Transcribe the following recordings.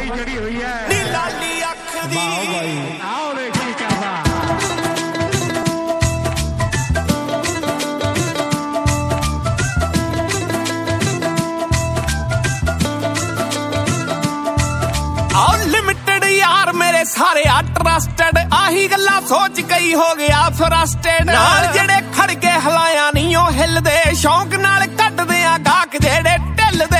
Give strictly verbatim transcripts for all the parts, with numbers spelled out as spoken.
ਬੜੀ ਚੜੀ ਹੋਈ ਹੈ ਨੀ ਲਾਲੀ ਅੱਖ ਦੀ। ਵਾਹ ਬਾਈ ਆਓ ਦੇਖੀ ਕਰਦਾ यार मेरे सारे आ ट्रस्टेड आही गल्ला सोच कई हो गया फ्रस्टेड नाल जेड़े खड़के हलाया नहीं ओ हिलदे शौक नाल कटदे आ गाक जेड़े ढिलदे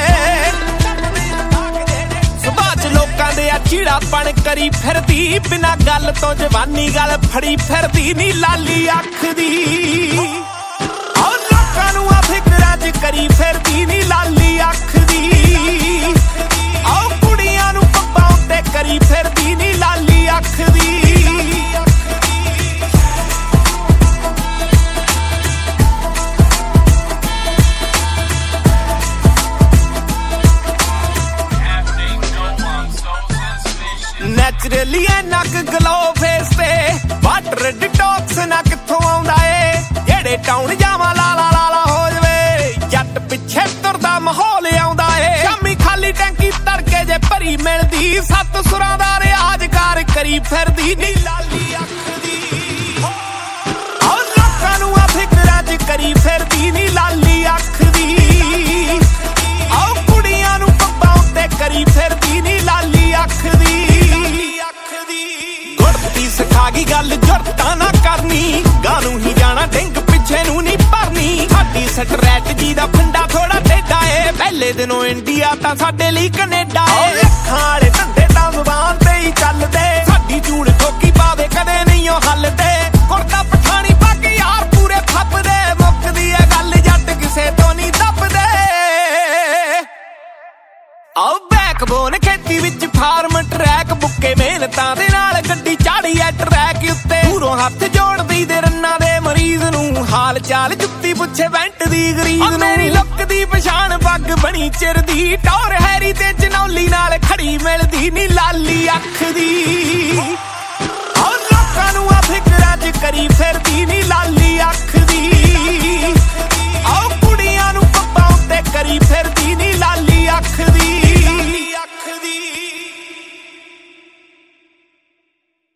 सुबह च लोकां दे आ चीड़ापन करी फिरदी बिना गल तो जवानी गल फड़ी फिरदी नी लाली अख दी ओ लोकां नूं आ फिकरां च करी फिरदी नी लाली अख दी ओ कुड़ियां नूं पप्पां उत्ते करी फिरदी नी लाली अख दी नैचुरली है नक ग्लो फेस ते वाटर डिटॉक्स ना कित्थों आउंदा ए जेड़े टाउन जावां लाला लाला हो जवे जट पिछे तुरदा माहौल आउंदा ए शामी खाली टैंकी तड़के जे भरी मिलदी सत सुरां दा रियाज कार करी फिरदी नी लाली अख दी ओ लोकां नूं आ फिकरां च करी फिरदी नी लाली अख दी ओ कुड़ियां नूं पप्पां उत्ते करी फिरदी नी लाली अख दी सिखा गई गल जरता ना करनी गानू ही जाना डिंग पिछे नू नी भरनी साडी स्ट्रैटजी दा फंडा थोड़ा टेढ़ा है पहले दिनों इंडिया तां साडे लई कनेडा है अखां वाले धंधे तां जुबान ते ही चलदे साडी जूड़ ठोकी पावे कदे नहीं ओ हलदे कुर्ता पठानी पग यार पूरे फपदे मुकदी है गल जट किसे तो नहीं दबदे आओ बैकबोन खेती विच फार्म ट्रैक बुक्के मेहनतां दे नाल गड्डी चाड़ी ऐ ट्रैक उत्ते दूरों हत्थ जोड़दी दे रन्ना दे मरीज नूं हाल चाल जुत्ती पुछे वेंट दी गरीब मेरी लुक दी पछाण पग बनी चिरदी टौर हैरी ते जनौली नाल खड़ी मिलदी नी लाली अख दी ओ लोकां नूं आ फिकरां च करी फिरदी नी लाली